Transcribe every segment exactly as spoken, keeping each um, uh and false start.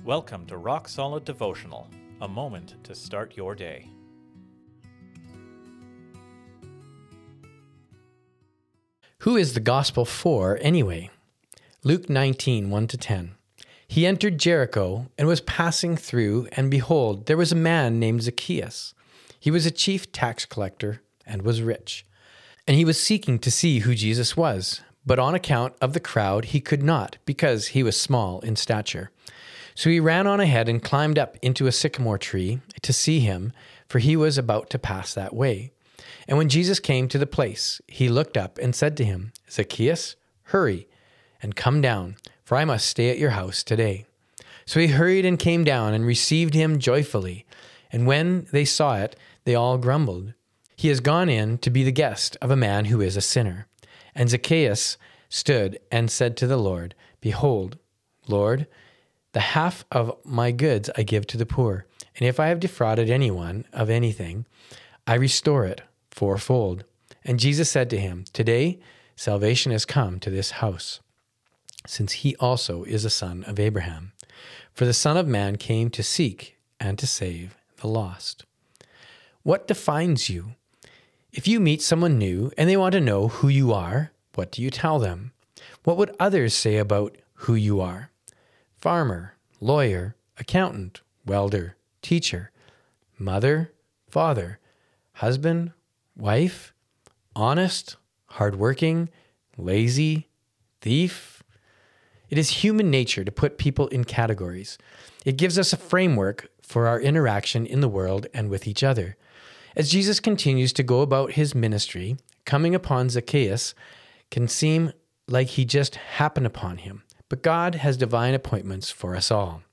Welcome to Rock Solid Devotional, a moment to start your day. Who is the gospel for anyway? Luke nineteen, one to ten. He entered Jericho and was passing through, and behold, there was a man named Zacchaeus. He was a chief tax collector and was rich. And he was seeking to see who Jesus was, but on account of the crowd he could not, because he was small in stature. So he ran on ahead and climbed up into a sycamore tree to see him, for he was about to pass that way. And when Jesus came to the place, he looked up and said to him, Zacchaeus, hurry and come down, for I must stay at your house today. So he hurried and came down and received him joyfully. And when they saw it, they all grumbled. He has gone in to be the guest of a man who is a sinner. And Zacchaeus stood and said to the Lord, Behold, Lord, the half of my goods I give to the poor, and if I have defrauded anyone of anything, I restore it fourfold. And Jesus said to him, Today salvation has come to this house, since he also is a son of Abraham. For the Son of Man came to seek and to save the lost. What defines you? If you meet someone new and they want to know who you are, what do you tell them? What would others say about who you are? Farmer, lawyer, accountant, welder, teacher, mother, father, husband, wife, honest, hardworking, lazy, thief. It is human nature to put people in categories. It gives us a framework for our interaction in the world and with each other. As Jesus continues to go about his ministry, coming upon Zacchaeus can seem like he just happened upon him. But God has divine appointments for us all.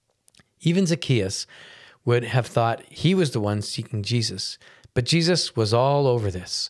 Even Zacchaeus would have thought he was the one seeking Jesus, but Jesus was all over this.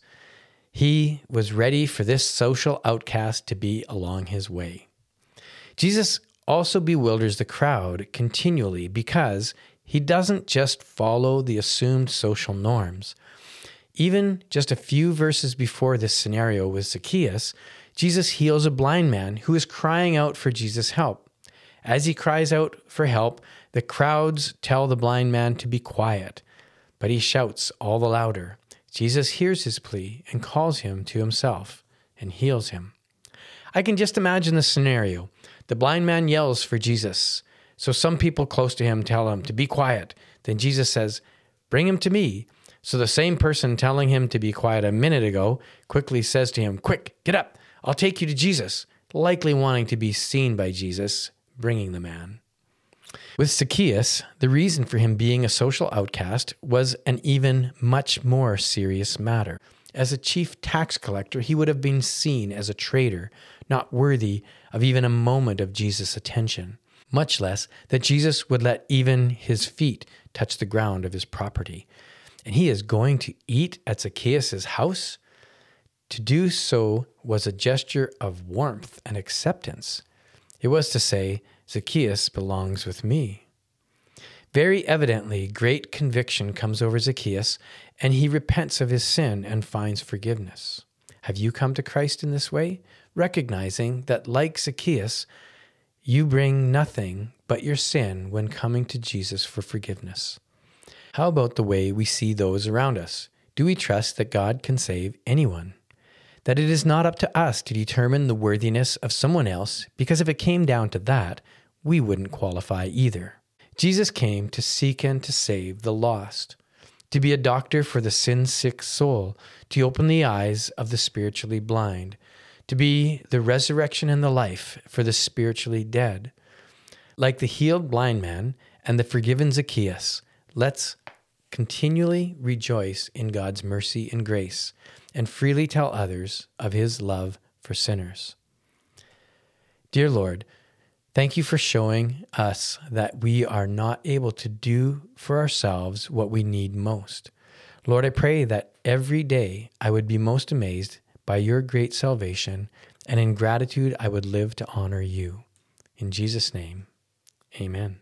He was ready for this social outcast to be along his way. Jesus also bewilders the crowd continually because he doesn't just follow the assumed social norms. Even just a few verses before this scenario with Zacchaeus, Jesus heals a blind man who is crying out for Jesus' help. As he cries out for help, the crowds tell the blind man to be quiet, but he shouts all the louder. Jesus hears his plea and calls him to himself and heals him. I can just imagine the scenario. The blind man yells for Jesus, so some people close to him tell him to be quiet. Then Jesus says, "Bring him to me." So the same person telling him to be quiet a minute ago quickly says to him, "Quick, get up. I'll take you to Jesus," likely wanting to be seen by Jesus, bringing the man. With Zacchaeus, the reason for him being a social outcast was an even much more serious matter. As a chief tax collector, he would have been seen as a traitor, not worthy of even a moment of Jesus' attention, much less that Jesus would let even his feet touch the ground of his property. And he is going to eat at Zacchaeus' house? To do so was a gesture of warmth and acceptance. It was to say, Zacchaeus belongs with me. Very evidently, great conviction comes over Zacchaeus, and he repents of his sin and finds forgiveness. Have you come to Christ in this way, recognizing that, like Zacchaeus, you bring nothing but your sin when coming to Jesus for forgiveness? How about the way we see those around us? Do we trust that God can save anyone? That it is not up to us to determine the worthiness of someone else, because if it came down to that, we wouldn't qualify either. Jesus came to seek and to save the lost, to be a doctor for the sin-sick soul, to open the eyes of the spiritually blind, to be the resurrection and the life for the spiritually dead. Like the healed blind man and the forgiven Zacchaeus, let's continually rejoice in God's mercy and grace, and freely tell others of his love for sinners. Dear Lord, thank you for showing us that we are not able to do for ourselves what we need most. Lord, I pray that every day I would be most amazed by your great salvation, and in gratitude I would live to honor you. In Jesus' name, amen.